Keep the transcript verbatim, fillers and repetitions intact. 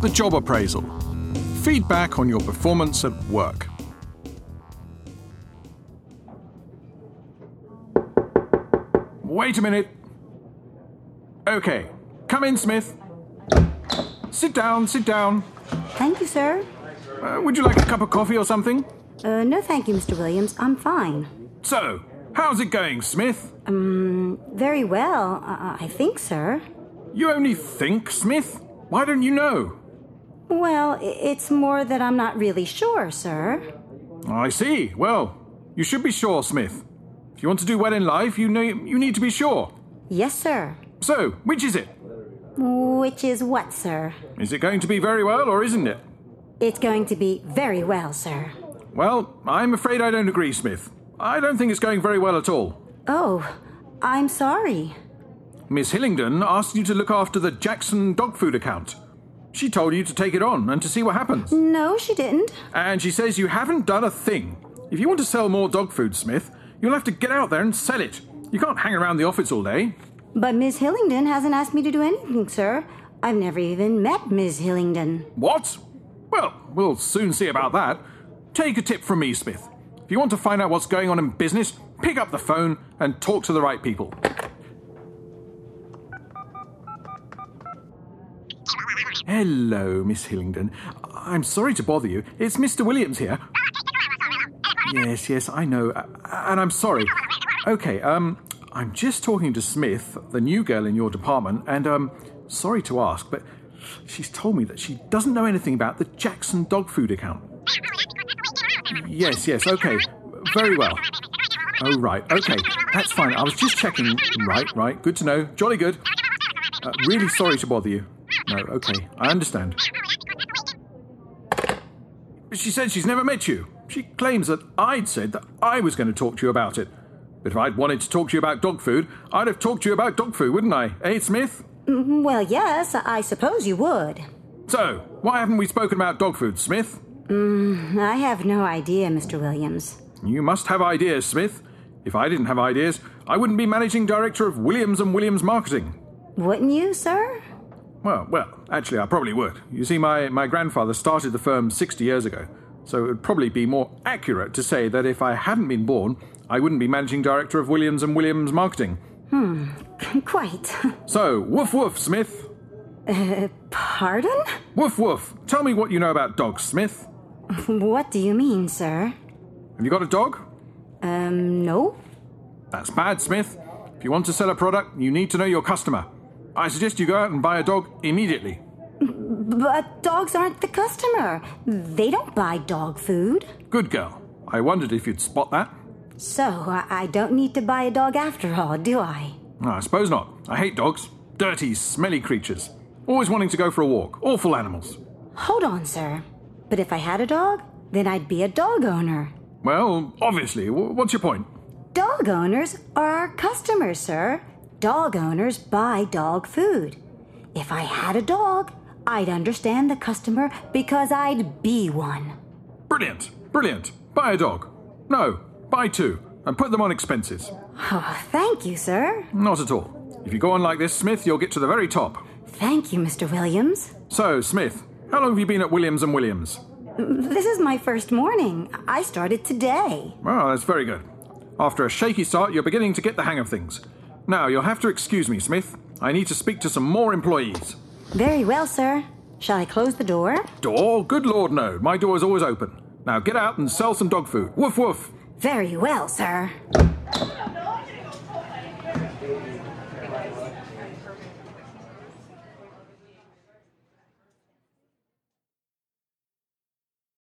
The job appraisal. Feedback on your performance at work. Wait a minute. Okay, come in, Smith. Sit down, sit down. Thank you, sir. Uh, would you like a cup of coffee or something? Uh, no, thank you, Mister Williams. I'm fine. So, how's it going, Smith? Um, very well, uh, I think, sir. You only think, Smith? Why don't you know? Well, i- it's more that I'm not really sure, sir. I see. Well, you should be sure, Smith. If you want to do well in life, you know you need to be sure. Yes, sir. So, which is it? Which is what, sir? Is it going to be very well, or isn't it? It's going to be very well, sir. Well, I'm afraid I don't agree, Smith. I don't think it's going very well at all. Oh, I'm sorry. Miss Hillingdon asked you to look after the Jackson dog food account. She told you to take it on and to see what happens. No, she didn't. And she says you haven't done a thing. If you want to sell more dog food, Smith, you'll have to get out there and sell it. You can't hang around the office all day. But Miss Hillingdon hasn't asked me to do anything, sir. I've never even met Miss Hillingdon. What? Well, we'll soon see about that. Take a tip from me, Smith. If you want to find out what's going on in business, pick up the phone and talk to the right people. Hello, Miss Hillingdon. I'm sorry to bother you. It's Mister Williams here. Yes, yes, I know. Uh, and I'm sorry. Okay, um, I'm just talking to Smith, the new girl in your department, and, um, sorry to ask, but she's told me that she doesn't know anything about the Jackson dog food account. Yes, yes, okay. Very well. Oh, right, okay. That's fine. I was just checking. Right, right. Good to know. Jolly good. Uh, really sorry to bother you. No, okay. I understand. She said she's never met you. She claims that I'd said that I was going to talk to you about it. But if I'd wanted to talk to you about dog food, I'd have talked to you about dog food, wouldn't I? Eh, Smith? Well, yes, I suppose you would. So, why haven't we spoken about dog food, Smith? Mm, I have no idea, Mister Williams. You must have ideas, Smith. If I didn't have ideas, I wouldn't be managing director of Williams and Williams Marketing. Wouldn't you, sir? Well, well, actually, I probably would. You see, my, my grandfather started the firm sixty years ago, so it would probably be more accurate to say that if I hadn't been born, I wouldn't be managing director of Williams and Williams Marketing. Hmm, quite. So, woof woof, Smith. Uh, pardon? Woof woof. Tell me what you know about dogs, Smith. What do you mean, sir? Have you got a dog? Um, no. That's bad, Smith. If you want to sell a product, you need to know your customer. I suggest you go out and buy a dog immediately. But dogs aren't the customer. They don't buy dog food. Good girl. I wondered if you'd spot that. So, I I don't need to buy a dog after all, do I? No, I suppose not. I hate dogs. Dirty, smelly creatures. Always wanting to go for a walk. Awful animals. Hold on, sir. But if I had a dog, then I'd be a dog owner. Well, obviously. What's your point? Dog owners are our customers, sir. Dog owners buy dog food. If I had a dog, I'd understand the customer because I'd be one. Brilliant. Brilliant. Buy a dog. No, buy two. And put them on expenses. Oh, thank you, sir. Not at all. If you go on like this, Smith, you'll get to the very top. Thank you, Mister Williams. So, Smith, how long have you been at Williams and Williams? This is my first morning. I started today. Well, that's very good. After a shaky start, you're beginning to get the hang of things. Now, you'll have to excuse me, Smith. I need to speak to some more employees. Very well, sir. Shall I close the door? Door? Good Lord, no. My door is always open. Now get out and sell some dog food. Woof woof. Very well, sir.